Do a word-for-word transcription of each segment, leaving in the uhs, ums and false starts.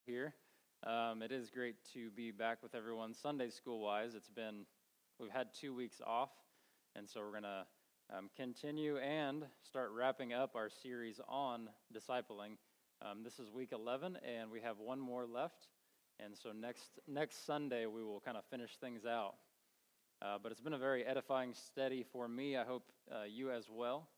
here. Um, it is great to be back with everyone Sunday school-wise. It's been, we've had two weeks off, and so we're going to um, continue and start wrapping up our series on discipling. Um, this is week eleven, and we have one more left, and so next next Sunday we will kind of finish things out. Uh, but it's been a very edifying study for me. I hope uh, you as well.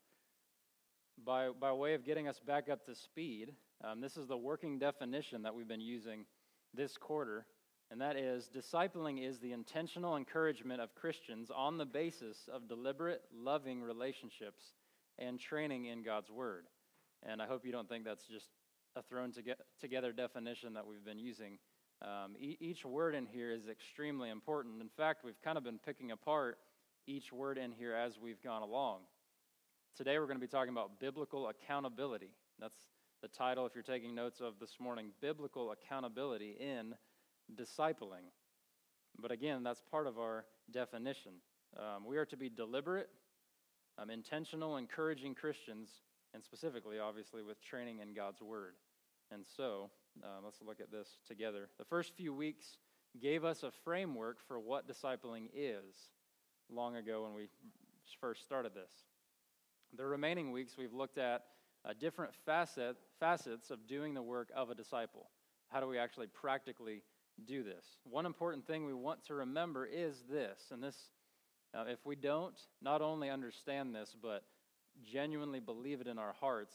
By, by way of getting us back up to speed, um, this is the working definition that we've been using this quarter, and that is, discipling is the intentional encouragement of Christians on the basis of deliberate, loving relationships and training in God's Word. And I hope you don't think that's just a thrown together definition that we've been using. Um, e- each word in here is extremely important. In fact, we've kind of been picking apart each word in here as we've gone along. Today we're going to be talking about biblical accountability. That's the title, if you're taking notes, of this morning, Biblical Accountability in Discipling. But again, that's part of our definition. Um, we are to be deliberate, um, intentional, encouraging Christians, and specifically, obviously, with training in God's Word. And so, uh, let's look at this together. The first few weeks gave us a framework for what discipling is long ago when we first started this. The remaining weeks, we've looked at uh, different facet, facets of doing the work of a disciple. How do we actually practically do this? One important thing we want to remember is this, and this, uh, if we don't not only understand this, but genuinely believe it in our hearts,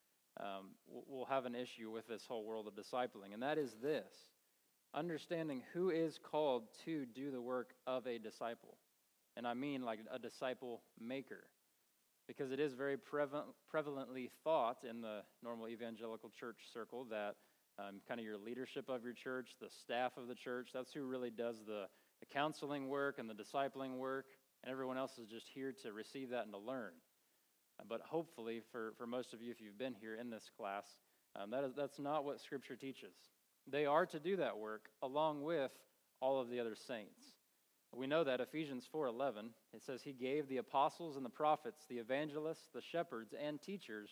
um, we'll have an issue with this whole world of discipling, and that is this: understanding who is called to do the work of a disciple. And I mean like a disciple maker. Because it is very prevalently thought in the normal evangelical church circle that um, kind of your leadership of your church, the staff of the church, that's who really does the, the counseling work and the discipling work, and everyone else is just here to receive that and to learn. Uh, but hopefully, for, for most of you, if you've been here in this class, um, that is, that's not what Scripture teaches. They are to do that work along with all of the other saints. We know that Ephesians four eleven, it says he gave the apostles and the prophets, the evangelists, the shepherds, and teachers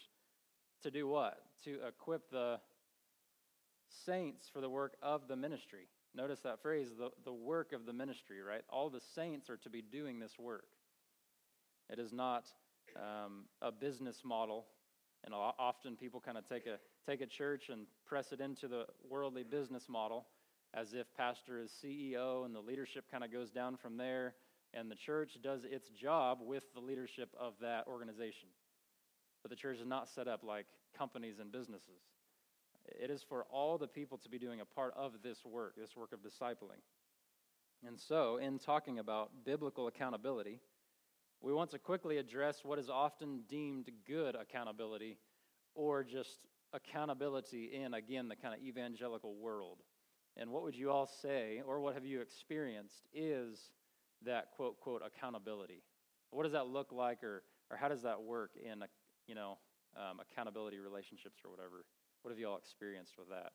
to do what? To equip the saints for the work of the ministry. Notice that phrase, the, the work of the ministry, right? All the saints are to be doing this work. It is not um, a business model. And often people kind of take a take a church and press it into the worldly business model, as if pastor is C E O and the leadership kind of goes down from there, and the church does its job with the leadership of that organization. But the church is not set up like companies and businesses. It is for all the people to be doing a part of this work, this work of discipling. And so, in talking about biblical accountability, we want to quickly address what is often deemed good accountability, or just accountability in, again, the kind of evangelical world. And what would you all say, or what have you experienced, is that quote, quote, accountability? What does that look like, or or how does that work in, you know, um, accountability relationships or whatever? What have you all experienced with that?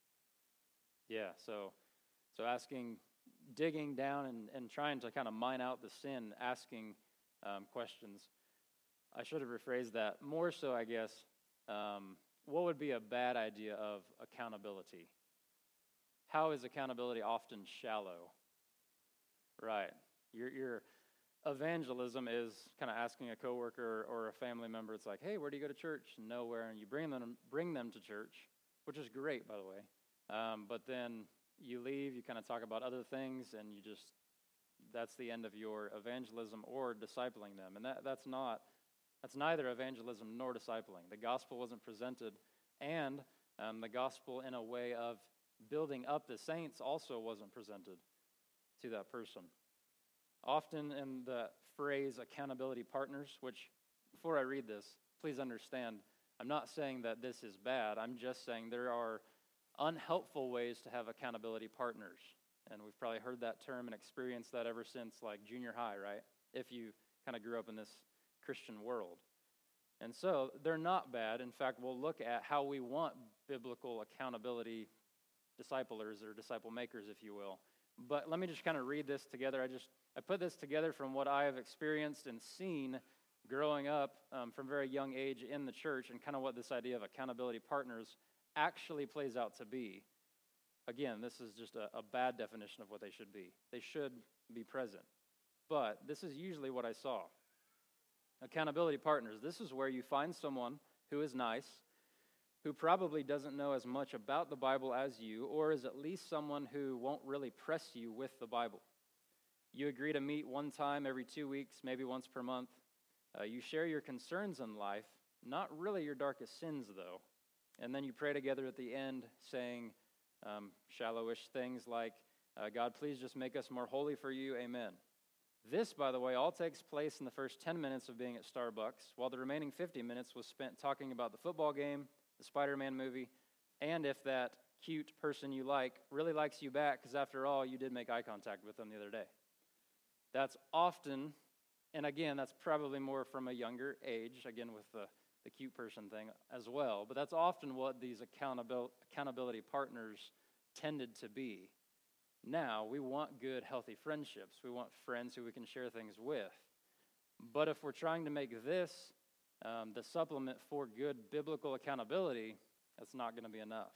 Yeah, so so asking, digging down and, and trying to kind of mine out the sin, asking um, questions. I should have rephrased that. More so, I guess, um, what would be a bad idea of accountability? How is accountability often shallow? Right. Your your evangelism is kind of asking a coworker or a family member, it's like, hey, where do you go to church? Nowhere. And you bring them bring them to church, which is great, by the way. Um, but then you leave, you kind of talk about other things, and you just, that's the end of your evangelism or discipling them. And that that's not, that's neither evangelism nor discipling. The gospel wasn't presented, and um, the gospel in a way of building up the saints also wasn't presented to that person. Often in the phrase accountability partners, which before I read this, please understand, I'm not saying that this is bad. I'm just saying there are unhelpful ways to have accountability partners. And we've probably heard that term and experienced that ever since like junior high, right? If you kind of grew up in this Christian world. And so they're not bad. In fact, we'll look at how we want biblical accountability disciplers or disciple makers, if you will. But let me just kind of read this together. I just I put this together from what I have experienced and seen growing up um, from a very young age in the church, and kind of what this idea of accountability partners actually plays out to be. Again, this is just a, a bad definition of what they should be. They should be present. But this is usually what I saw. Accountability partners, this is where you find someone who is nice, who probably doesn't know as much about the Bible as you, or is at least someone who won't really press you with the Bible. You agree to meet one time every two weeks, maybe once per month. Uh, you share your concerns in life, not really your darkest sins, though. And then you pray together at the end, saying um, shallowish things like, uh, God, please just make us more holy for you, amen. This, by the way, all takes place in the first ten minutes of being at Starbucks, while the remaining fifty minutes was spent talking about the football game, the Spider-Man movie, and if that cute person you like really likes you back, because after all, you did make eye contact with them the other day. That's often, and again, that's probably more from a younger age, again with the, the cute person thing as well, but that's often what these accountability, accountability partners tended to be. Now, we want good, healthy friendships. We want friends who we can share things with. But if we're trying to make this um, the supplement for good biblical accountability, that's not going to be enough.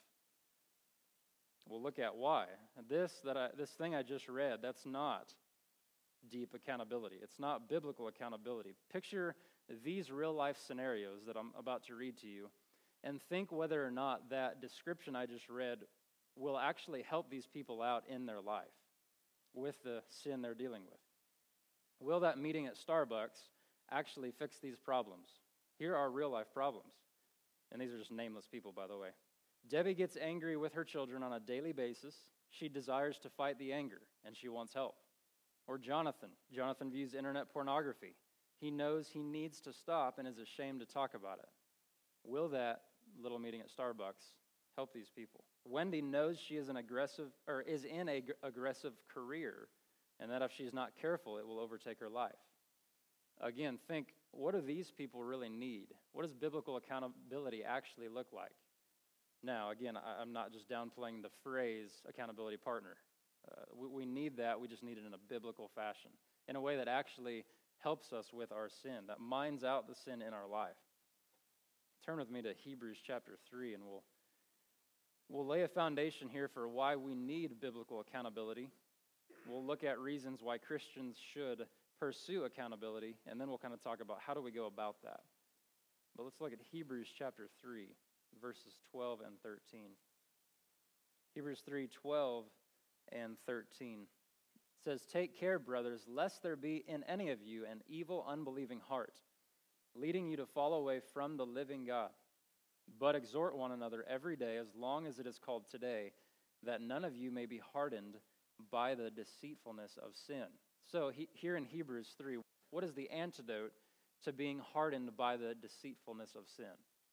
We'll look at why. This that I, this thing I just read, that's not deep accountability. It's not biblical accountability. Picture these real-life scenarios that I'm about to read to you and think whether or not that description I just read will actually help these people out in their life with the sin they're dealing with. Will that meeting at Starbucks actually fix these problems? Here are real-life problems. And these are just nameless people, by the way. Debbie gets angry with her children on a daily basis. She desires to fight the anger, and she wants help. Or Jonathan. Jonathan views internet pornography. He knows he needs to stop and is ashamed to talk about it. Will that little meeting at Starbucks help these people? Wendy knows she is an aggressive or is in a g- aggressive career, and that if she's not careful, it will overtake her life. Again, think, what do these people really need? What does biblical accountability actually look like? Now, again, I, I'm not just downplaying the phrase accountability partner. Uh, we, we need that. We just need it in a biblical fashion, in a way that actually helps us with our sin, that mines out the sin in our life. Turn with me to Hebrews chapter three, and we'll We'll lay a foundation here for why we need biblical accountability. We'll look at reasons why Christians should pursue accountability, and then we'll kind of talk about how do we go about that. But let's look at Hebrews chapter three, verses twelve and thirteen. Hebrews three, twelve and thirteen. It says, "Take care, brothers, lest there be in any of you an evil, unbelieving heart, leading you to fall away from the living God. But exhort one another every day, as long as it is called today, that none of you may be hardened by the deceitfulness of sin." So he, here in Hebrews three, what is the antidote to being hardened by the deceitfulness of sin?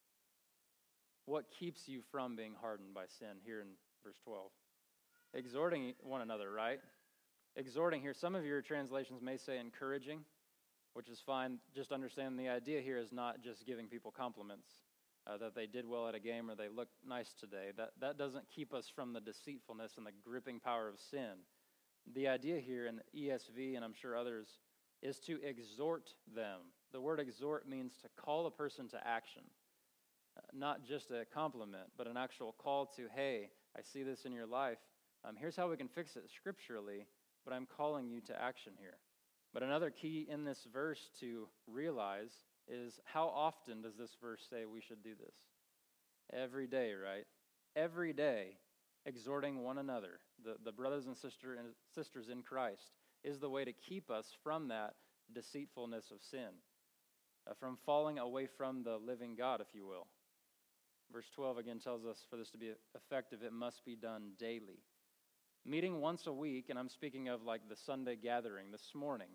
What keeps you from being hardened by sin here in verse twelve? Exhorting one another, right? Exhorting here, some of your translations may say encouraging, which is fine. Just understand the idea here is not just giving people compliments. Uh, that they did well at a game or they look nice today. That, that doesn't keep us from the deceitfulness and the gripping power of sin. The idea here in E S V, and I'm sure others, is to exhort them. The word exhort means to call a person to action. Uh, not just a compliment, but an actual call to, hey, I see this in your life. Um, here's how we can fix it scripturally, but I'm calling you to action here. But another key in this verse to realize is how often does this verse say we should do this? Every day, right? Every day, exhorting one another, the, the brothers and sister and sisters in Christ, is the way to keep us from that deceitfulness of sin, uh, from falling away from the living God, if you will. Verse twelve again tells us for this to be effective, it must be done daily. Meeting once a week, and I'm speaking of like the Sunday gathering this morning,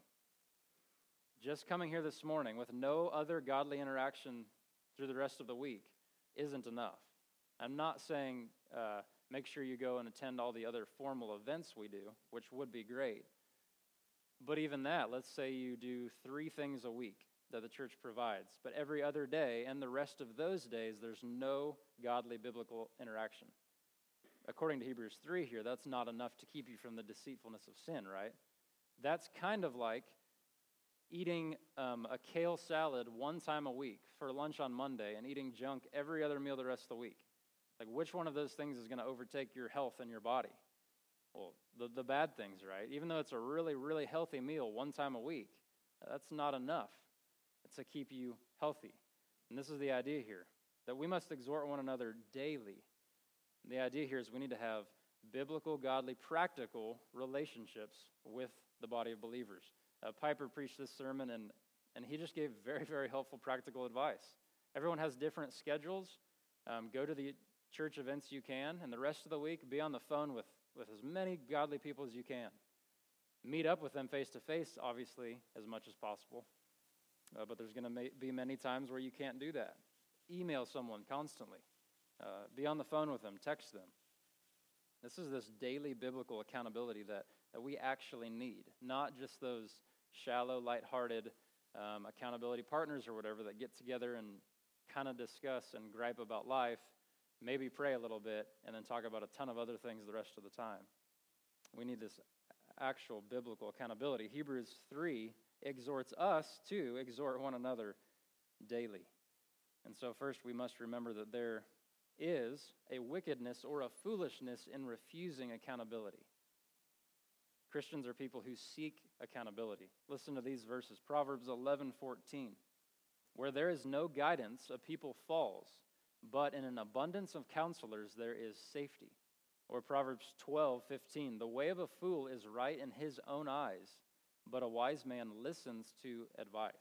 just coming here this morning with no other godly interaction through the rest of the week isn't enough. I'm not saying uh, make sure you go and attend all the other formal events we do, which would be great. But even that, let's say you do three things a week that the church provides, but every other day and the rest of those days, there's no godly biblical interaction. According to Hebrews three here, that's not enough to keep you from the deceitfulness of sin, right? That's kind of like eating um, a kale salad one time a week for lunch on Monday and eating junk every other meal the rest of the week. Like, which one of those things is going to overtake your health and your body? Well, the, the bad things, right? Even though it's a really, really healthy meal one time a week, that's not enough to keep you healthy. And this is the idea here, that we must exhort one another daily. And the idea here is we need to have biblical, godly, practical relationships with the body of believers. Uh, Piper preached this sermon, and, and he just gave very, very helpful practical advice. Everyone has different schedules. Um, go to the church events you can, and the rest of the week, be on the phone with, with as many godly people as you can. Meet up with them face-to-face, obviously, as much as possible. Uh, but there's going to ma- be many times where you can't do that. Email someone constantly. Uh, be on the phone with them. Text them. This is this daily biblical accountability that, that we actually need, not just those shallow, lighthearted um, accountability partners or whatever that get together and kind of discuss and gripe about life, maybe pray a little bit, and then talk about a ton of other things the rest of the time. We need this actual biblical accountability. Hebrews three exhorts us to exhort one another daily. And so first we must remember that there is a wickedness or a foolishness in refusing accountability. Christians are people who seek accountability. Listen to these verses. Proverbs eleven fourteen. Where there is no guidance, a people falls, but in an abundance of counselors there is safety. Or Proverbs twelve fifteen. The way of a fool is right in his own eyes, but a wise man listens to advice.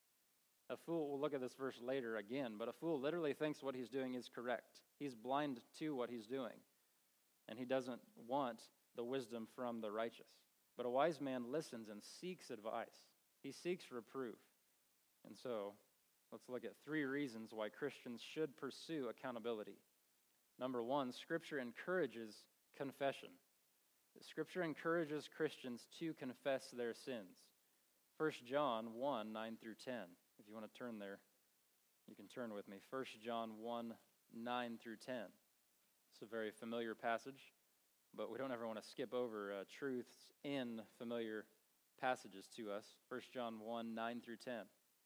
A fool, we'll look at this verse later again, but a fool literally thinks what he's doing is correct. He's blind to what he's doing, and he doesn't want the wisdom from the righteous. But a wise man listens and seeks advice. He seeks reproof. And so, let's look at three reasons why Christians should pursue accountability. Number one, Scripture encourages confession. Scripture encourages Christians to confess their sins. First John one, nine through ten. If you want to turn there, you can turn with me. First John one, nine through ten. It's a very familiar passage, but we don't ever want to skip over uh, truths in familiar passages to us. First John one, nine through ten.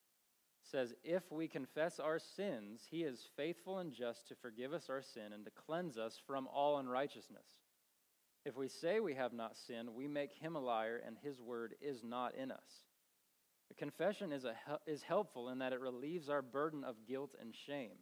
Says, if we confess our sins, he is faithful and just to forgive us our sin and to cleanse us from all unrighteousness. If we say we have not sinned, we make him a liar, and his word is not in us. The confession is, a, is helpful in that it relieves our burden of guilt and shame.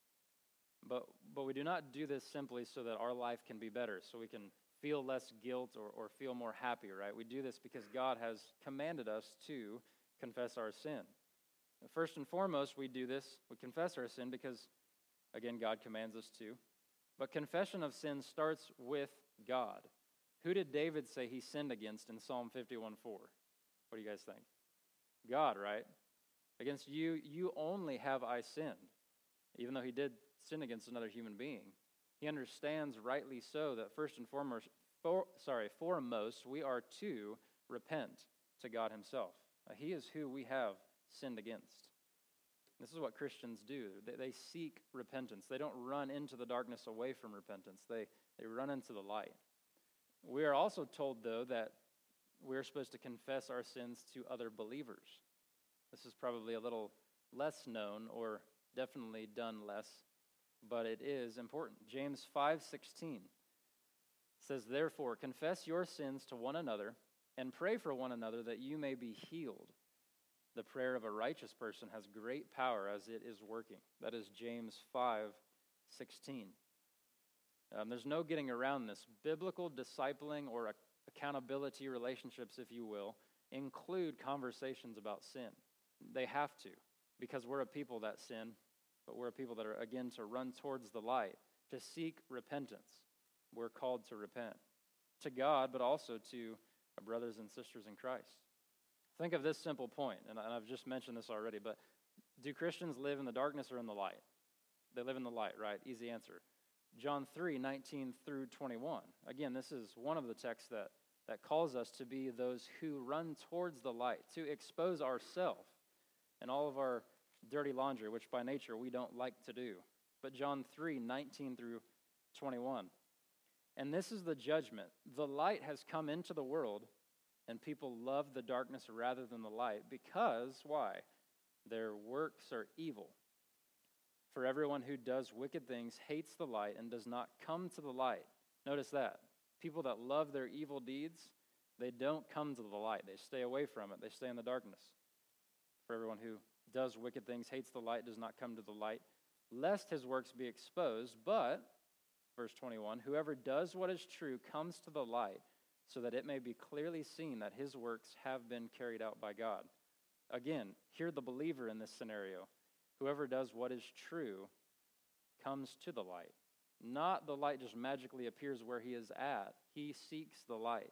But, but we do not do this simply so that our life can be better, so we can feel less guilt or, or feel more happy, right? We do this because God has commanded us to confess our sin. First and foremost, we do this, we confess our sin because, again, God commands us to. But confession of sin starts with God. Who did David say he sinned against in Psalm fifty-one four? What do you guys think? God, right? Against you, you only have I sinned. Even though he did sin against another human being, he understands rightly so that first and foremost, for, sorry, foremost, we are to repent to God himself. Uh, he is who we have sinned against. This is what Christians do. They, they seek repentance. They don't run into the darkness away from repentance. They, they run into the light. We are also told, though, that we're supposed to confess our sins to other believers. This is probably a little less known, or definitely done less, but it is important. James five sixteen says, therefore, confess your sins to one another and pray for one another that you may be healed. The prayer of a righteous person has great power as it is working. That is James five sixteen. Um, there's no getting around this. Biblical discipling or accountability relationships, if you will, include conversations about sin. They have to, because we're a people that sin, but we're a people that are, again, to run towards the light, to seek repentance. We're called to repent to God, but also to our brothers and sisters in Christ. Think of this simple point, and I've just mentioned this already, but do Christians live in the darkness or in the light? They live in the light, right? Easy answer. John three, nineteen through twenty-one. Again, this is one of the texts that, that calls us to be those who run towards the light, to expose ourselves and all of our dirty laundry, which by nature we don't like to do. But John three, nineteen through twenty-one. And this is the judgment. The light has come into the world, and people love the darkness rather than the light because, why? Their works are evil. For everyone who does wicked things hates the light and does not come to the light. Notice that. People that love their evil deeds, they don't come to the light. They stay away from it. They stay in the darkness. For everyone who does wicked things hates the light, does not come to the light, lest his works be exposed. But, verse twenty-one, whoever does what is true comes to the light, so that it may be clearly seen that his works have been carried out by God. Again, hear the believer in this scenario. Whoever does what is true comes to the light. Not the light just magically appears where he is at. He seeks the light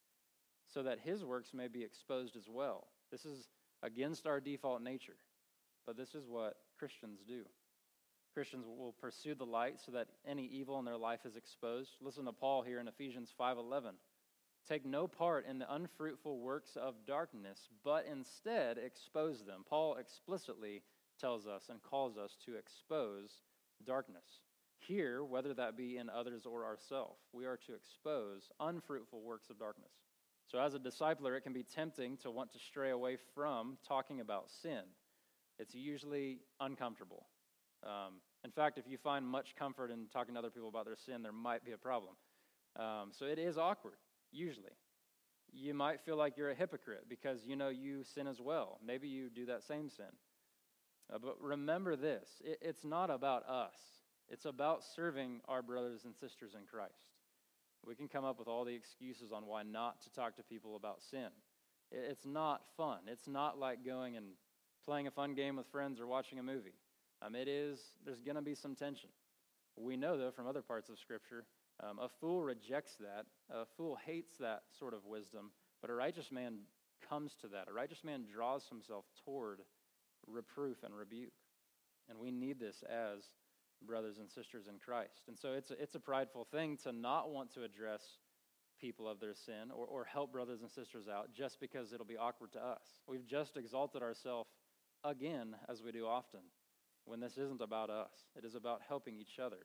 so that his works may be exposed as well. This is against our default nature, but this is what Christians do. Christians will pursue the light so that any evil in their life is exposed. Listen to Paul here in Ephesians five eleven. Take no part in the unfruitful works of darkness, but instead expose them. Paul explicitly tells us and calls us to expose darkness. Here, whether that be in others or ourselves, we are to expose unfruitful works of darkness. So as a discipler, it can be tempting to want to stray away from talking about sin. It's usually uncomfortable. Um, in fact, if you find much comfort in talking to other people about their sin, there might be a problem. Um, so it is awkward, usually. You might feel like you're a hypocrite because you know you sin as well. Maybe you do that same sin. Uh, but remember this, it, it's not about us. It's about serving our brothers and sisters in Christ. We can come up with all the excuses on why not to talk to people about sin. It, it's not fun. It's not like going and playing a fun game with friends or watching a movie. Um, it is, there's going to be some tension. We know, though, from other parts of Scripture, um, a fool rejects that. A fool hates that sort of wisdom, but a righteous man comes to that. A righteous man draws himself toward reproof and rebuke. And we need this as brothers and sisters in Christ. And so it's a, it's a prideful thing to not want to address people of their sin or, or help brothers and sisters out just because it'll be awkward to us. We've just exalted ourselves again, as we do often, when this isn't about us. It is about helping each other.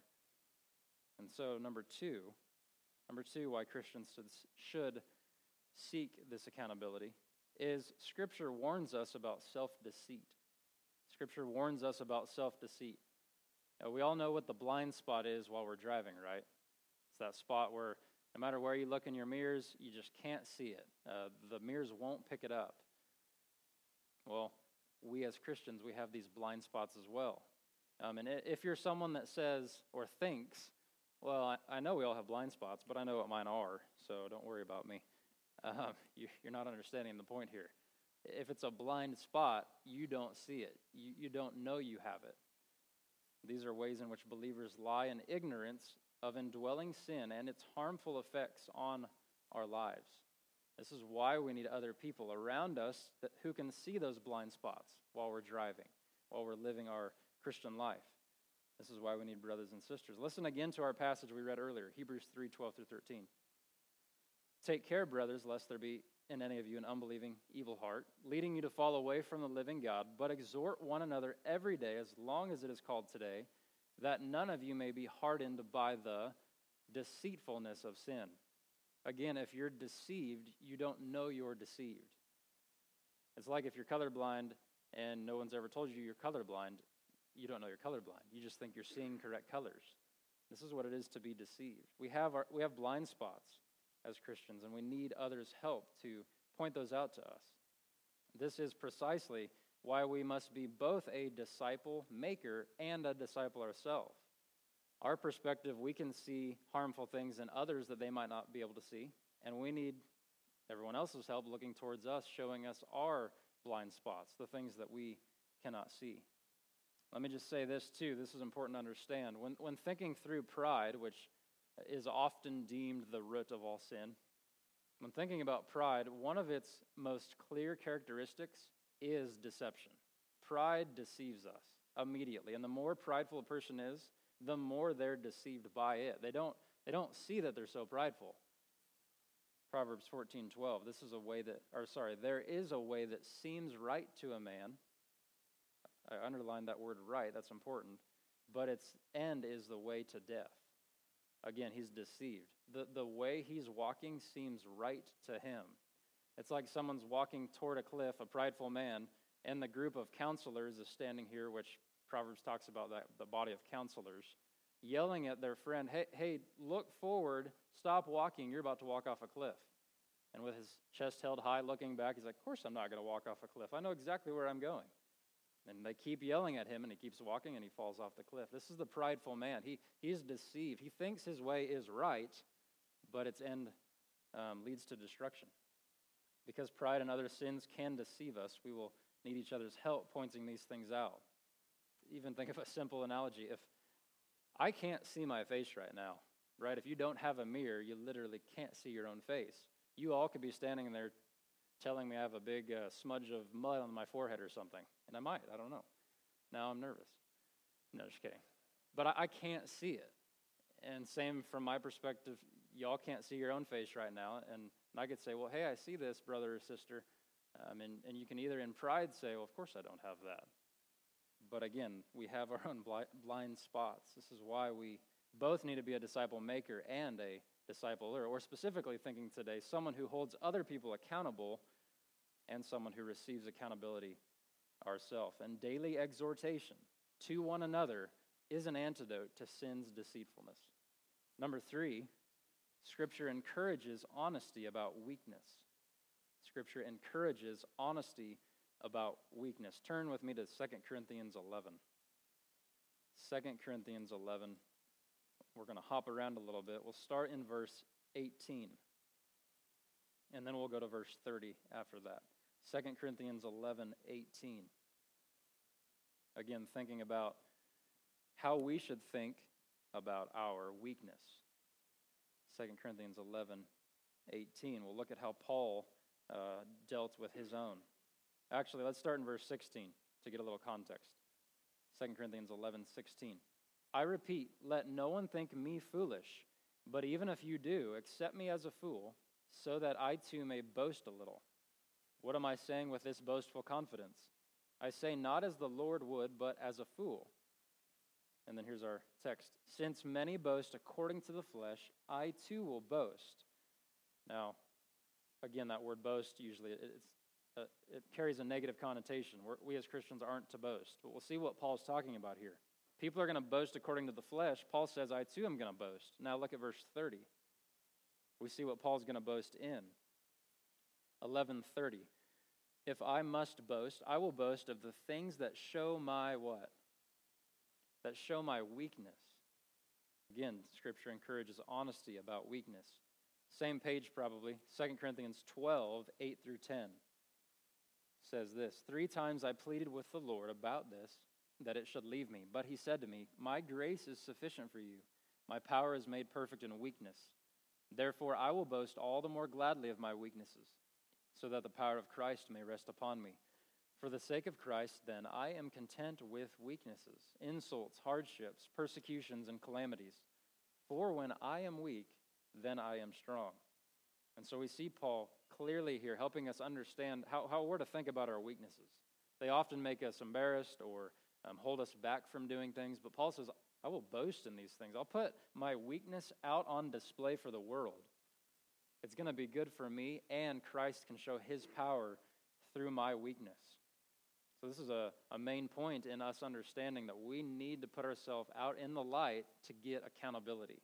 And so number two, number two, why Christians should seek this accountability is Scripture warns us about self-deceit. Scripture warns us about self-deceit. Now, we all know what the blind spot is while we're driving, right? It's that spot where no matter where you look in your mirrors, you just can't see it. Uh, the mirrors won't pick it up. Well, we as Christians, we have these blind spots as well. Um, and if you're someone that says or thinks, well, I, I know we all have blind spots, but I know what mine are, so don't worry about me. Um, you, you're not understanding the point here. If it's a blind spot, you don't see it. You, you don't know you have it. These are ways in which believers lie in ignorance of indwelling sin and its harmful effects on our lives. This is why we need other people around us that, who can see those blind spots while we're driving, while we're living our Christian life. This is why we need brothers and sisters. Listen again to our passage we read earlier, Hebrews three, twelve through thirteen. Take care, brothers, lest there be in any of you an unbelieving evil heart, leading you to fall away from the living God, but exhort one another every day, as long as it is called today, that none of you may be hardened by the deceitfulness of sin. Again, if you're deceived, you don't know you're deceived. It's like if you're colorblind and no one's ever told you you're colorblind, you don't know you're colorblind. You just think you're seeing correct colors. This is what it is to be deceived. We have our, we have blind spots as Christians, and we need others' help to point those out to us. This is precisely why we must be both a disciple maker and a disciple ourselves. Our perspective, we can see harmful things in others that they might not be able to see, and we need everyone else's help looking towards us, showing us our blind spots, the things that we cannot see. Let me just say this too, this is important to understand. When, when thinking through pride, which is often deemed the root of all sin, when thinking about pride, one of its most clear characteristics is deception. Pride deceives us immediately, and the more prideful a person is, the more they're deceived by it. They don't, they don't see that they're so prideful. Proverbs fourteen twelve, this is a way that, or sorry, there is a way that seems right to a man. I underlined that word right, that's important. But its end is the way to death. Again, he's deceived. The, the way he's walking seems right to him. It's like someone's walking toward a cliff, a prideful man, and the group of counselors is standing here, which Proverbs talks about that, the body of counselors, yelling at their friend, hey, hey, look forward, stop walking, you're about to walk off a cliff. And with his chest held high, looking back, he's like, of course I'm not going to walk off a cliff. I know exactly where I'm going. And they keep yelling at him, and he keeps walking, and he falls off the cliff. This is the prideful man. He He's deceived. He thinks his way is right, but its end um, leads to destruction. Because pride and other sins can deceive us, we will need each other's help pointing these things out. Even think of a simple analogy. If I can't see my face right now, right? If you don't have a mirror, you literally can't see your own face. You all could be standing there telling me I have a big uh, smudge of mud on my forehead or something. And I might, I don't know. Now I'm nervous. No, just kidding. But I, I can't see it. And same from my perspective, y'all can't see your own face right now. And, and I could say, well, hey, I see this, brother or sister. Um, and, and you can either in pride say, well, of course I don't have that. But again, we have our own bli- blind spots. This is why we both need to be a disciple maker and a discipler, or specifically thinking today, someone who holds other people accountable and someone who receives accountability ourselves. And daily exhortation to one another is an antidote to sin's deceitfulness. Number three, Scripture encourages honesty about weakness. Scripture encourages honesty about weakness. Turn with me to Second Corinthians eleven. Second Corinthians eleven. We're going to hop around a little bit. We'll start in verse eighteen, and then we'll go to verse thirty after that. Second Corinthians eleven eighteen. Again, thinking about how we should think about our weakness. Second Corinthians eleven eighteen. We'll look at how Paul uh, dealt with his own. Actually, let's start in verse sixteen to get a little context. Second Corinthians eleven sixteen. I repeat, let no one think me foolish, but even if you do, accept me as a fool, so that I too may boast a little. What am I saying with this boastful confidence? I say not as the Lord would, but as a fool. And then here's our text. Since many boast according to the flesh, I too will boast. Now, again, that word boast usually, it's, uh, it carries a negative connotation. We're, we as Christians aren't to boast. But we'll see what Paul's talking about here. People are going to boast according to the flesh. Paul says, I too am going to boast. Now look at verse thirty. We see what Paul's going to boast in. eleven thirty. If I must boast, I will boast of the things that show my what? That show my weakness. Again, Scripture encourages honesty about weakness. Same page probably. Second Corinthians twelve, eight through ten. Says this, three times I pleaded with the Lord about this, that it should leave me. But he said to me, my grace is sufficient for you. My power is made perfect in weakness. Therefore I will boast all the more gladly of my weaknesses, so that the power of Christ may rest upon me. For the sake of Christ, then, I am content with weaknesses, insults, hardships, persecutions, and calamities. For when I am weak, then I am strong. And so we see Paul clearly here helping us understand how, how we're to think about our weaknesses. They often make us embarrassed or um, hold us back from doing things, but Paul says, I will boast in these things. I'll put my weakness out on display for the world. It's going to be good for me, and Christ can show his power through my weakness. So this is a, a main point in us understanding that we need to put ourselves out in the light to get accountability.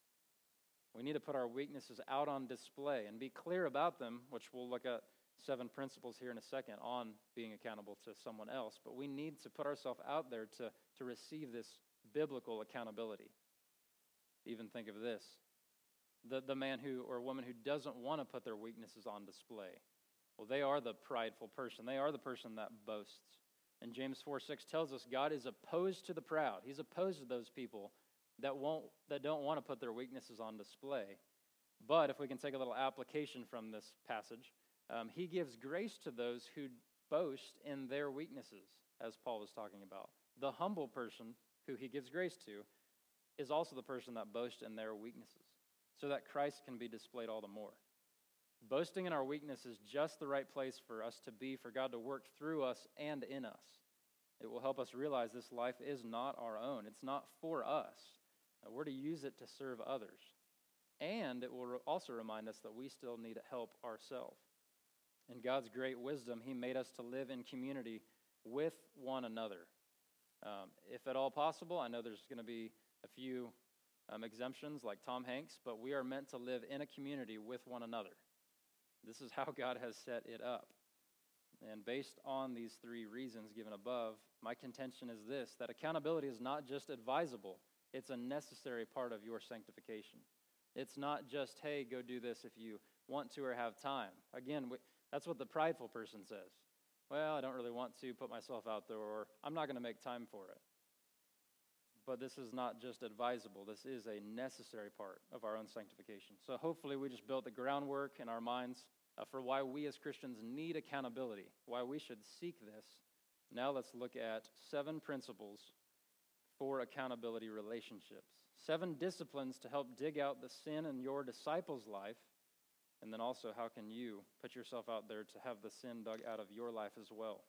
We need to put our weaknesses out on display and be clear about them, which we'll look at seven principles here in a second on being accountable to someone else. But we need to put ourselves out there to, to receive this biblical accountability. Even think of this. The, the man who or woman who doesn't want to put their weaknesses on display. Well, they are the prideful person. They are the person that boasts. And James four six tells us God is opposed to the proud. He's opposed to those people that won't that don't want to put their weaknesses on display. But if we can take a little application from this passage, um, he gives grace to those who boast in their weaknesses, as Paul was talking about. The humble person who he gives grace to is also the person that boasts in their weaknesses, so that Christ can be displayed all the more. Boasting in our weakness is just the right place for us to be, for God to work through us and in us. It will help us realize this life is not our own. It's not for us. We're to use it to serve others. And it will also remind us that we still need help ourselves. In God's great wisdom, he made us to live in community with one another. Um, if at all possible, I know there's going to be a few um, exemptions like Tom Hanks, but we are meant to live in a community with one another. This is how God has set it up. And based on these three reasons given above, my contention is this, that accountability is not just advisable, it's a necessary part of your sanctification. It's not just, hey, go do this if you want to or have time. Again, we, that's what the prideful person says. Well, I don't really want to put myself out there, or I'm not going to make time for it. But this is not just advisable. This is a necessary part of our own sanctification. So hopefully we just built the groundwork in our minds uh, for why we as Christians need accountability, why we should seek this. Now let's look at seven principles for accountability relationships. Seven disciplines to help dig out the sin in your disciples' life, and then also how can you put yourself out there to have the sin dug out of your life as well.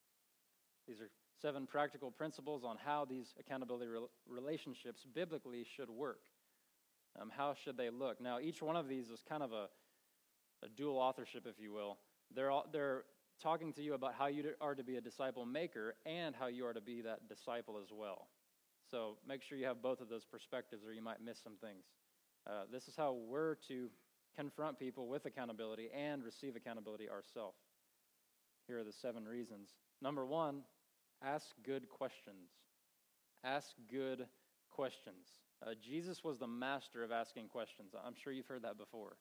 These are seven practical principles on how these accountability re- relationships biblically should work. Um, how should they look? Now, each one of these is kind of a, a dual authorship, if you will. They're all, they're talking to you about how you are to be a disciple maker and how you are to be that disciple as well. So make sure you have both of those perspectives or you might miss some things. Uh, this is how we're to confront people with accountability and receive accountability ourselves. Here are the seven reasons. Number one, ask good questions. Ask good questions. Uh, Jesus was the master of asking questions. I'm sure you've heard that before.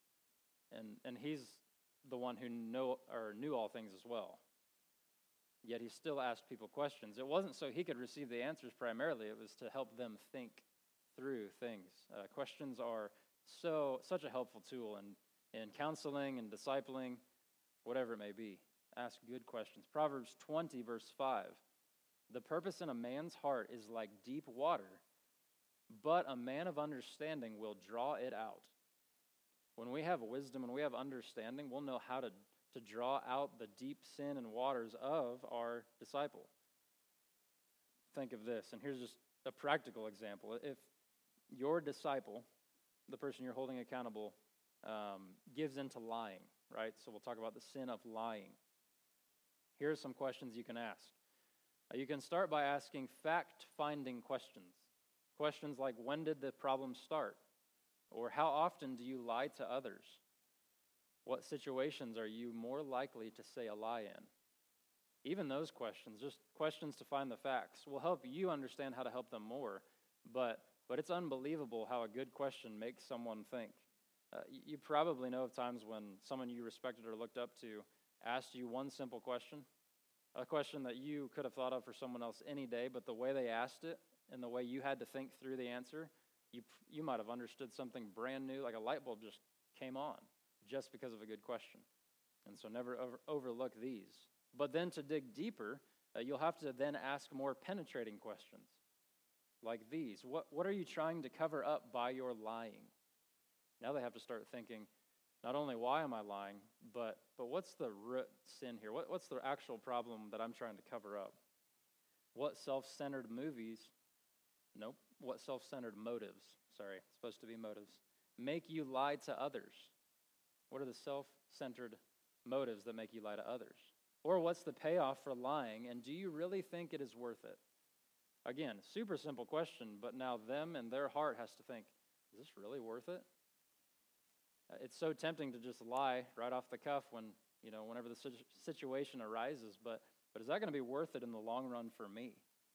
And and he's the one who know or knew all things as well. Yet he still asked people questions. It wasn't so he could receive the answers primarily. It was to help them think through things. Uh, questions are so such a helpful tool in, in counseling and discipling, whatever it may be. Ask good questions. Proverbs twenty, verse five. The purpose in a man's heart is like deep water, but a man of understanding will draw it out. When we have wisdom and we have understanding, we'll know how to to draw out the deep sin and waters of our disciple. Think of this, and here's just a practical example. If your disciple, the person you're holding accountable, um, gives into lying, right? So we'll talk about the sin of lying. Here are some questions you can ask. Uh, you can start by asking fact-finding questions. Questions like, when did the problem start? Or how often do you lie to others? What situations are you more likely to say a lie in? Even those questions, just questions to find the facts, will help you understand how to help them more. But but it's unbelievable how a good question makes someone think. Uh, you, you probably know of times when someone you respected or looked up to asked you one simple question, a question that you could have thought of for someone else any day, but the way they asked it and the way you had to think through the answer, you you might have understood something brand new, like a light bulb just came on, just because of a good question. And so never over, overlook these. But then to dig deeper, uh, you'll have to then ask more penetrating questions like these. What, what are you trying to cover up by your lying? Now they have to start thinking, not only why am I lying, but but what's the root sin here? What, what's the actual problem that I'm trying to cover up? What self-centered movies, nope, what self-centered motives, sorry, it's supposed to be motives, make you lie to others? What are the self-centered motives that make you lie to others? Or what's the payoff for lying, and do you really think it is worth it? Again, super simple question, but now them and their heart has to think, is this really worth it? Uh, It's so tempting to just lie right off the cuff when, you know, whenever the situ- situation arises, but, but is that going to be worth it in the long run for me?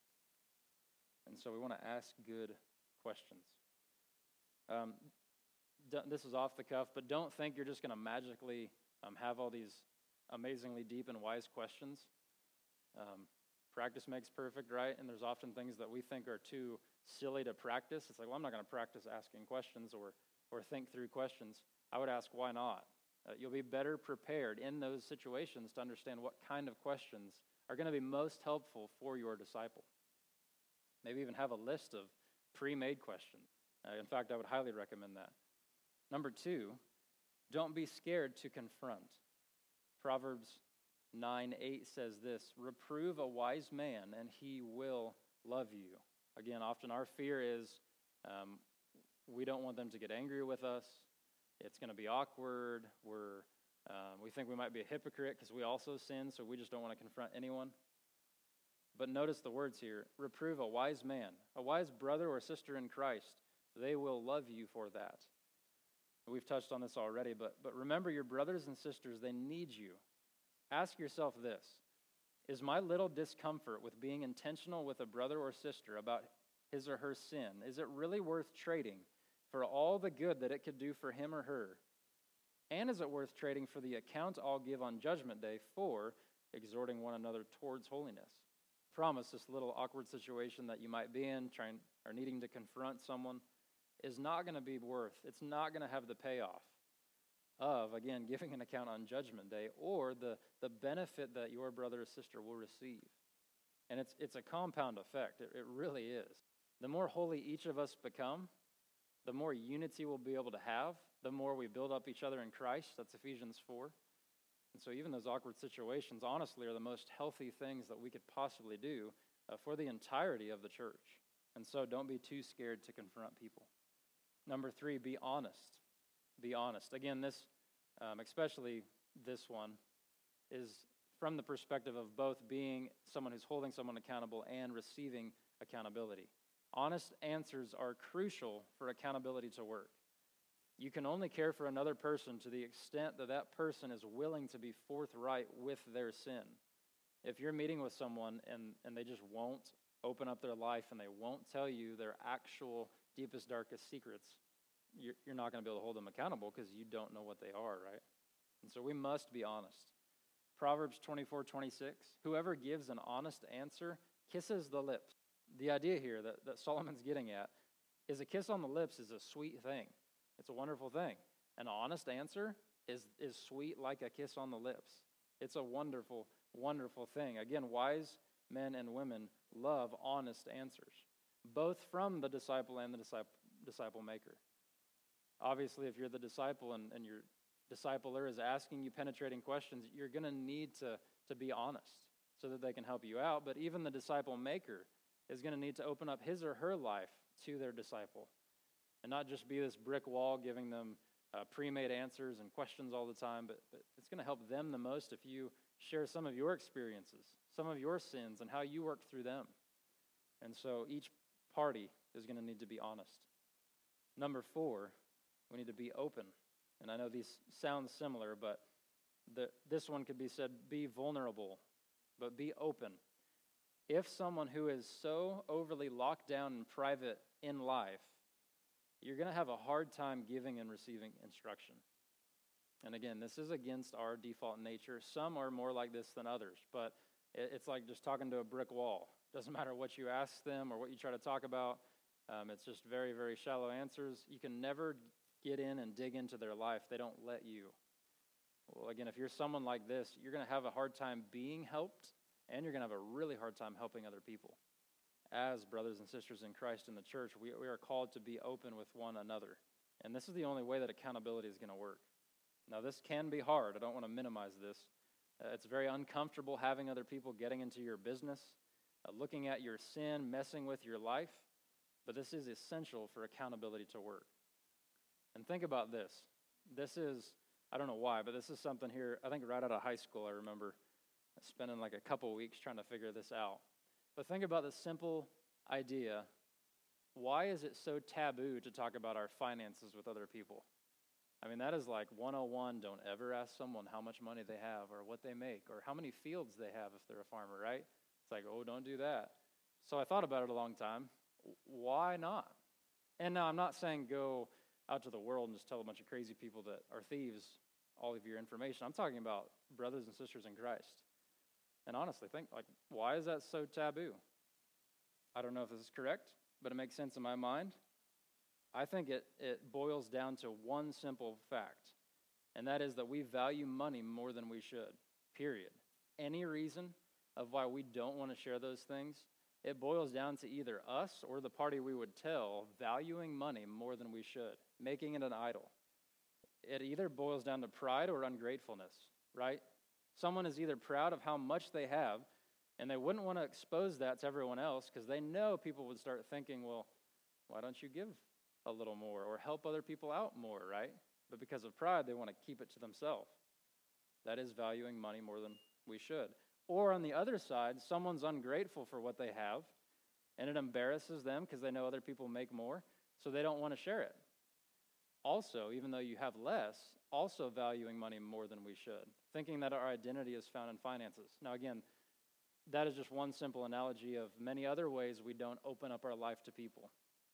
And so we want to ask good questions. Um, This is off the cuff, but don't think you're just going to magically um, have all these amazingly deep and wise questions. Um, practice makes perfect, right? And there's often things that we think are too silly to practice. It's like, well, I'm not going to practice asking questions or or think through questions. I would ask, why not? Uh, you'll be better prepared in those situations to understand what kind of questions are going to be most helpful for your disciple. Maybe even have a list of pre-made questions. Uh, in fact, I would highly recommend that. Number two, don't be scared to confront. Proverbs nine eight says this, reprove a wise man and he will love you. Again, often our fear is um, we don't want them to get angry with us. It's going to be awkward. We're, um, we think we might be a hypocrite because we also sin, so we just don't want to confront anyone. But notice the words here, reprove a wise man, a wise brother or sister in Christ. They will love you for that. We've touched on this already, but, but remember your brothers and sisters, they need you. Ask yourself this, is my little discomfort with being intentional with a brother or sister about his or her sin, is it really worth trading for all the good that it could do for him or her? And is it worth trading for the account I'll give on Judgment Day for exhorting one another towards holiness? Promise this little awkward situation that you might be in, trying or needing to confront someone, is not going to be worth, it's not going to have the payoff of, again, giving an account on Judgment Day or the, the benefit that your brother or sister will receive. And it's it's a compound effect. It, it really is. The more holy each of us become, the more unity we'll be able to have, the more we build up each other in Christ. That's Ephesians four. And so even those awkward situations, honestly, are the most healthy things that we could possibly do uh, for the entirety of the church. And so don't be too scared to confront people. Number three, be honest. Be honest. Again, this, um, especially this one, is from the perspective of both being someone who's holding someone accountable and receiving accountability. Honest answers are crucial for accountability to work. You can only care for another person to the extent that that person is willing to be forthright with their sin. If you're meeting with someone and, and they just won't open up their life and they won't tell you their actual deepest, darkest secrets, you're, you're not going to be able to hold them accountable because you don't know what they are, right? And so we must be honest. Proverbs twenty-four twenty-six, whoever gives an honest answer kisses the lips. The idea here that, that Solomon's getting at is a kiss on the lips is a sweet thing. It's a wonderful thing. An honest answer is, is sweet like a kiss on the lips. It's a wonderful, wonderful thing. Again, wise men and women love honest answers, both from the disciple and the disciple, disciple maker. Obviously, if you're the disciple and, and your discipler is asking you penetrating questions, you're going to need to, to be honest so that they can help you out. But even the disciple maker is going to need to open up his or her life to their disciple and not just be this brick wall giving them uh, pre-made answers and questions all the time, but, but it's going to help them the most if you share some of your experiences, some of your sins, and how you work through them. And so each party is going to need to be honest. Number four, we need to be open. And I know these sound similar, but the, this one could be said, be vulnerable, but be open. If someone who is so overly locked down and private in life, you're going to have a hard time giving and receiving instruction. And again, this is against our default nature. Some are more like this than others, but it's like just talking to a brick wall. Doesn't matter what you ask them or what you try to talk about. Um, it's just very, very shallow answers. You can never get in and dig into their life. They don't let you. Well, again, if you're someone like this, you're going to have a hard time being helped, and you're going to have a really hard time helping other people. As brothers and sisters in Christ in the church, we, we are called to be open with one another. And this is the only way that accountability is going to work. Now, this can be hard. I don't want to minimize this. Uh, it's very uncomfortable having other people getting into your business, uh, looking at your sin, messing with your life. But this is essential for accountability to work. And think about this. This is, I don't know why, but this is something here, I think right out of high school, I remember spending like a couple weeks trying to figure this out. But think about the simple idea. Why is it so taboo to talk about our finances with other people? I mean, that is like one oh one, don't ever ask someone how much money they have or what they make or how many fields they have if they're a farmer, right? It's like, oh, don't do that. So I thought about it a long time. Why not? And now I'm not saying go out to the world and just tell a bunch of crazy people that are thieves all of your information. I'm talking about brothers and sisters in Christ. And honestly, think, like, why is that so taboo? I don't know if this is correct, but it makes sense in my mind. I think it, it boils down to one simple fact, and that is that we value money more than we should, period. Any reason of why we don't want to share those things, it boils down to either us or the party we would tell valuing money more than we should, making it an idol. It either boils down to pride or ungratefulness, right? Someone is either proud of how much they have, and they wouldn't want to expose that to everyone else because they know people would start thinking, well, why don't you give a little more or help other people out more, right? But because of pride, they want to keep it to themselves. That is valuing money more than we should. Or on the other side, someone's ungrateful for what they have, and it embarrasses them because they know other people make more, so they don't want to share it. Also, even though you have less, also valuing money more than we should, thinking that our identity is found in finances. Now again, that is just one simple analogy of many other ways we don't open up our life to people.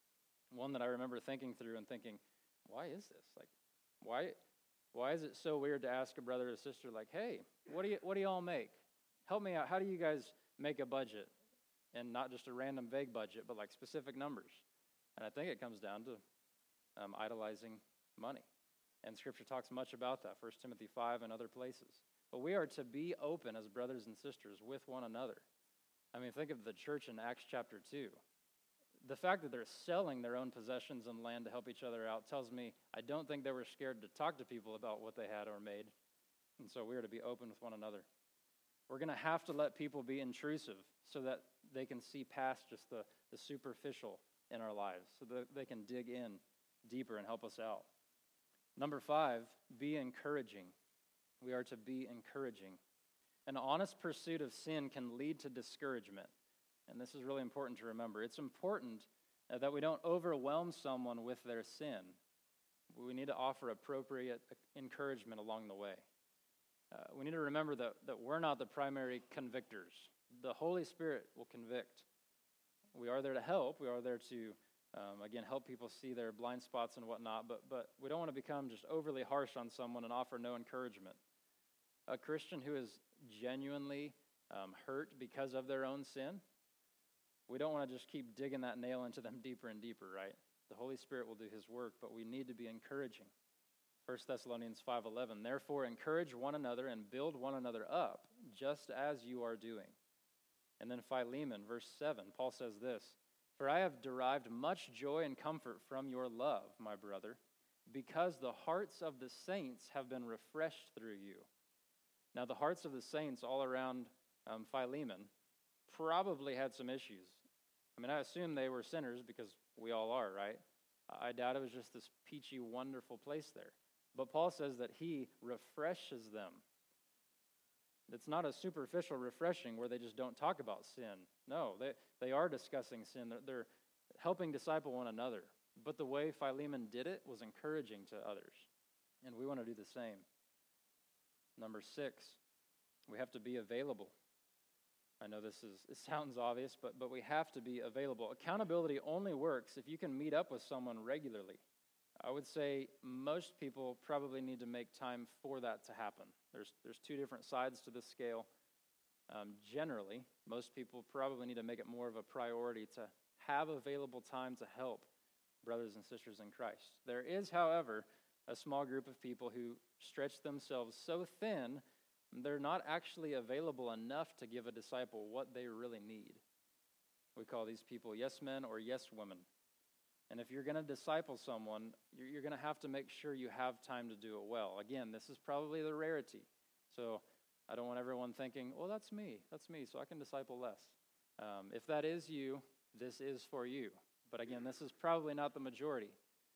One that I remember thinking through and thinking, why is this? Like, why why is it so weird to ask a brother or sister, like, hey, what do you what do y'all make? Help me out. How do you guys make a budget? And not just a random vague budget, but like specific numbers. And I think it comes down to um, idolizing money. And Scripture talks much about that, First Timothy five and other places. But we are to be open as brothers and sisters with one another. I mean, think of the church in Acts chapter two. The fact that they're selling their own possessions and land to help each other out tells me I don't think they were scared to talk to people about what they had or made. And so we are to be open with one another. We're going to have to let people be intrusive so that they can see past just the, the superficial in our lives, so that they can dig in deeper and help us out. Number five, be encouraging. We are to be encouraging. An honest pursuit of sin can lead to discouragement. And this is really important to remember. It's important uh, that we don't overwhelm someone with their sin. We need to offer appropriate encouragement along the way. Uh, we need to remember that, that we're not the primary convictors. The Holy Spirit will convict. We are there to help. We are there to, um, again, help people see their blind spots and whatnot, but, but we don't want to become just overly harsh on someone and offer no encouragement. A Christian who is genuinely um, hurt because of their own sin, we don't want to just keep digging that nail into them deeper and deeper, right? The Holy Spirit will do his work, but we need to be encouraging. First Thessalonians five eleven, therefore encourage one another and build one another up, just as you are doing. And then Philemon, verse seven, Paul says this, for I have derived much joy and comfort from your love, my brother, because the hearts of the saints have been refreshed through you. Now the hearts of the saints all around um, Philemon probably had some issues. I mean, I assume they were sinners because we all are, right? I doubt it was just this peachy, wonderful place there. But Paul says that he refreshes them. It's not a superficial refreshing where they just don't talk about sin. No, they, they are discussing sin. They're, they're helping disciple one another. But the way Philemon did it was encouraging to others. And we want to do the same. Number six, we have to be available. I know this is it sounds obvious, but, but we have to be available. Accountability only works if you can meet up with someone regularly. I would say most people probably need to make time for that to happen. There's there's two different sides to this scale. Um, generally, most people probably need to make it more of a priority to have available time to help brothers and sisters in Christ. There is, however, a small group of people who stretch themselves so thin they're not actually available enough to give a disciple what they really need. We call these people yes men or yes women. And if you're going to disciple someone, you're, you're going to have to make sure you have time to do it well. Again, this is probably the rarity. So I don't want everyone thinking, well, that's me. That's me, so I can disciple less. Um, if that is you, this is for you. But again, this is probably not the majority.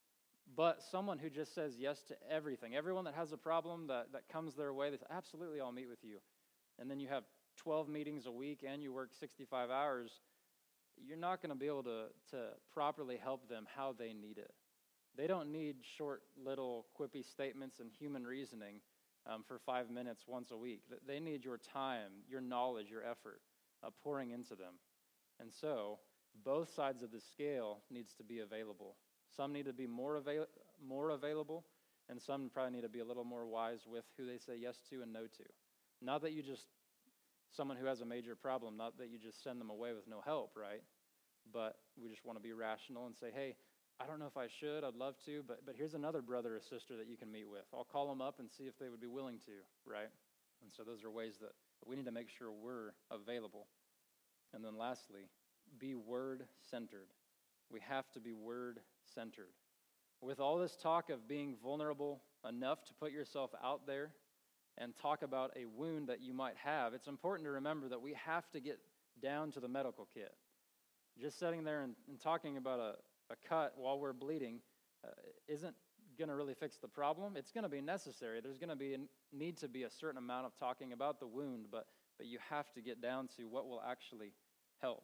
But someone who just says yes to everything, everyone that has a problem that, that comes their way, they say, absolutely, I'll meet with you. And then you have twelve meetings a week and you work sixty-five hours, you're not going to be able to, to properly help them how they need it. They don't need short little quippy statements and human reasoning um, for five minutes once a week. They need your time, your knowledge, your effort uh, pouring into them. And so both sides of the scale needs to be available. Some need to be more, avail- more available, and some probably need to be a little more wise with who they say yes to and no to. Not that you just, someone who has a major problem, not that you just send them away with no help, right? But we just want to be rational and say, hey, I don't know if I should, I'd love to, but, but here's another brother or sister that you can meet with. I'll call them up and see if they would be willing to, right? And so those are ways that we need to make sure we're available. And then lastly, be word-centered. We have to be word-centered. With all this talk of being vulnerable enough to put yourself out there and talk about a wound that you might have, it's important to remember that we have to get down to the medical kit. Just sitting there and, and talking about a, a cut while we're bleeding uh, isn't going to really fix the problem. It's going to be necessary. There's going to be a, need to be a certain amount of talking about the wound, but but you have to get down to what will actually help.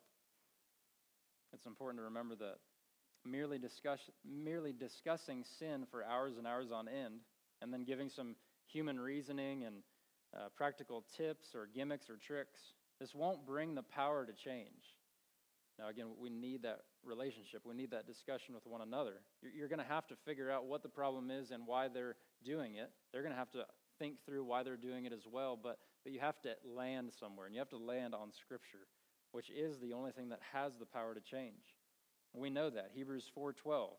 It's important to remember that merely discuss, merely discussing sin for hours and hours on end, and then giving some human reasoning and uh, practical tips or gimmicks or tricks, this won't bring the power to change. Now, again, we need that relationship. We need that discussion with one another. You're, you're going to have to figure out what the problem is and why they're doing it. They're going to have to think through why they're doing it as well, but, but you have to land somewhere, and you have to land on Scripture, which is the only thing that has the power to change. We know that. Hebrews four twelve.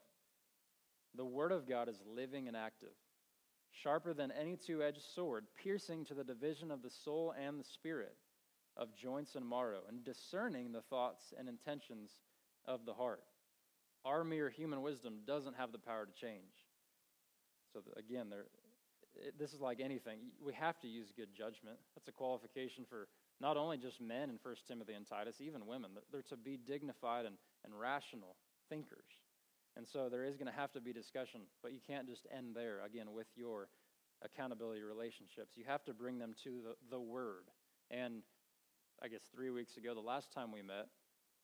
The Word of God is living and active, sharper than any two-edged sword, piercing to the division of the soul and the spirit, of joints and marrow, and discerning the thoughts and intentions of the heart. Our mere human wisdom doesn't have the power to change. So again, there, it, this is like anything. We have to use good judgment. That's a qualification for not only just men in First Timothy and Titus, even women. They're to be dignified and, and rational thinkers. And so there is going to have to be discussion, but you can't just end there, again, with your accountability relationships. You have to bring them to the, the Word. And I guess three weeks ago, the last time we met,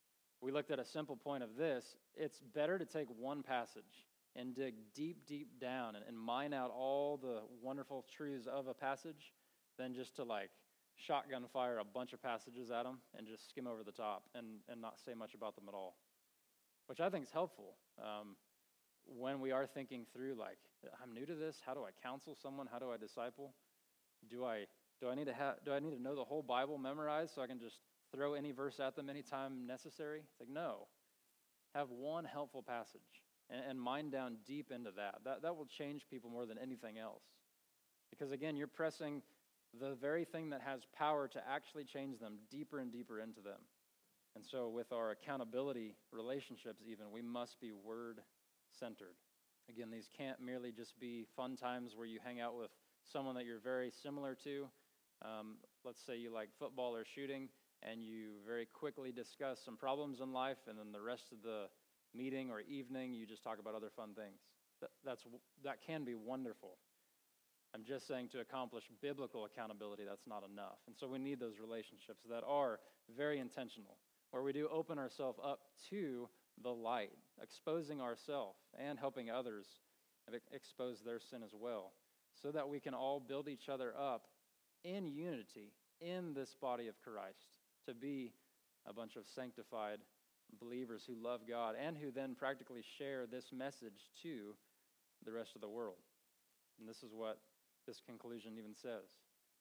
we looked at a simple point of this. It's better to take one passage and dig deep, deep down and, and mine out all the wonderful truths of a passage than just to like shotgun fire a bunch of passages at them and just skim over the top and, and not say much about them at all, which I think is helpful um, when we are thinking through, like, I'm new to this. How do I counsel someone? How do I disciple? Do I do I need to have do I need to know the whole Bible memorized so I can just throw any verse at them anytime necessary? It's like, no. Have one helpful passage and, and mine down deep into that. That that will change people more than anything else. Because again, you're pressing the very thing that has power to actually change them deeper and deeper into them. And so with our accountability relationships even, we must be word-centered. Again, these can't merely just be fun times where you hang out with someone that you're very similar to. Um, let's say you like football or shooting, and you very quickly discuss some problems in life, and then the rest of the meeting or evening, you just talk about other fun things. That, that's, that can be wonderful. I'm just saying to accomplish biblical accountability, that's not enough. And so we need those relationships that are very intentional, where we do open ourselves up to the light, exposing ourselves and helping others expose their sin as well, so that we can all build each other up in unity in this body of Christ, to be a bunch of sanctified believers who love God and who then practically share this message to the rest of the world. And this is what this conclusion even says.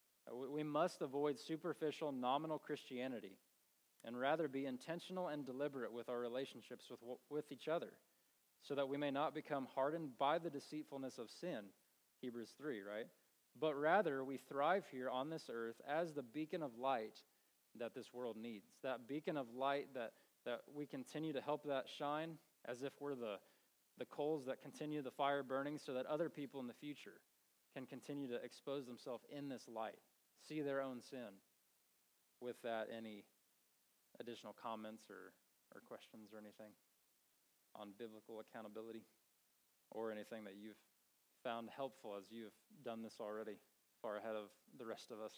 We must avoid superficial, nominal Christianity and rather be intentional and deliberate with our relationships with, with each other, so that we may not become hardened by the deceitfulness of sin, Hebrews three, right? But rather we thrive here on this earth as the beacon of light that this world needs. That beacon of light that, that we continue to help that shine as if we're the, the coals that continue the fire burning, so that other people in the future can continue to expose themselves in this light, see their own sin. With that, any additional comments or, or questions or anything on biblical accountability, or anything that you've found helpful as you've done this already, far ahead of the rest of us?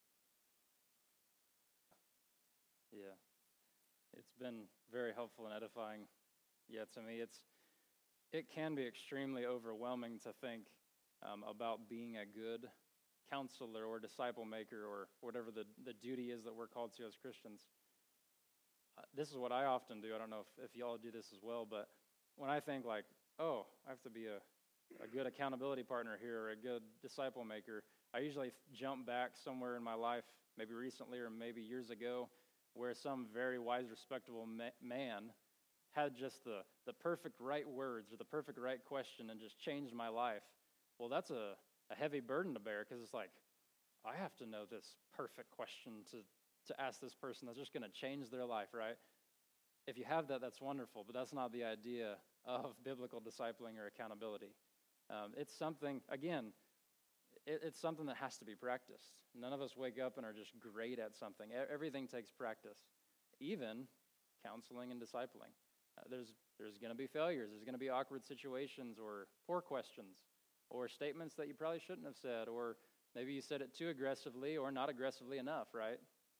Yeah, it's been very helpful and edifying. Yeah, to me, it's it can be extremely overwhelming to think um, about being a good counselor or disciple maker, or whatever the, the duty is that we're called to as Christians. Uh, this is what I often do. I don't know if, if y'all do this as well, but when I think like, oh, I have to be a, a good accountability partner here or a good disciple maker, I usually jump back somewhere in my life, maybe recently or maybe years ago, where some very wise, respectable ma- man had just the, the perfect right words or the perfect right question and just changed my life. Well, that's a, a heavy burden to bear, because it's like, I have to know this perfect question to to ask this person that's just going to change their life, right? If you have that, that's wonderful, but that's not the idea of biblical discipling or accountability. Um, it's something, again, it, it's something that has to be practiced. None of us wake up and are just great at something. E- everything takes practice, even counseling and discipling. Uh, there's there's going to be failures. There's going to be awkward situations or poor questions or statements that you probably shouldn't have said, or maybe you said it too aggressively or not aggressively enough, right?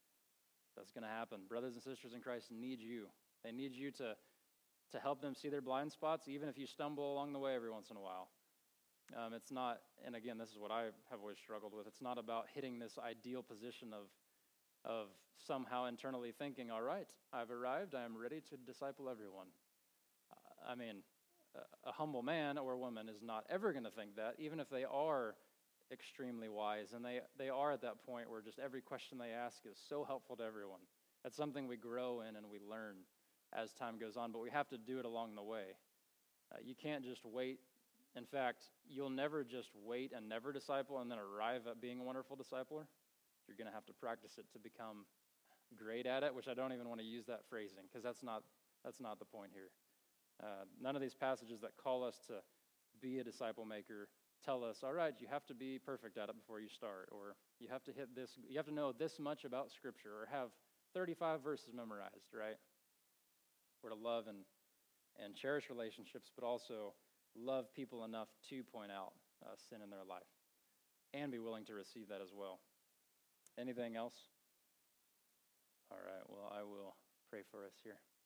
That's going to happen. Brothers and sisters in Christ need you. They need you to, to help them see their blind spots, even if you stumble along the way every once in a while. Um, it's not, and again, this is what I have always struggled with. It's not about hitting this ideal position of, of somehow internally thinking, all right, I've arrived, I am ready to disciple everyone. Uh, I mean, a, a humble man or woman is not ever going to think that, even if they are extremely wise, and they, they are at that point where just every question they ask is so helpful to everyone. That's something we grow in and we learn as time goes on, but we have to do it along the way. Uh, you can't just wait. In fact, you'll never just wait and never disciple and then arrive at being a wonderful discipler. You're going to have to practice it to become great at it, which I don't even want to use that phrasing, because that's not that's not the point here. Uh, none of these passages that call us to be a disciple maker tell us, all right, you have to be perfect at it before you start, or you have to hit this, you have to know this much about Scripture, or have thirty-five verses memorized, right? We're to love and, and cherish relationships, but also love people enough to point out uh, sin in their life, and be willing to receive that as well. Anything else? All right, well, I will pray for us here.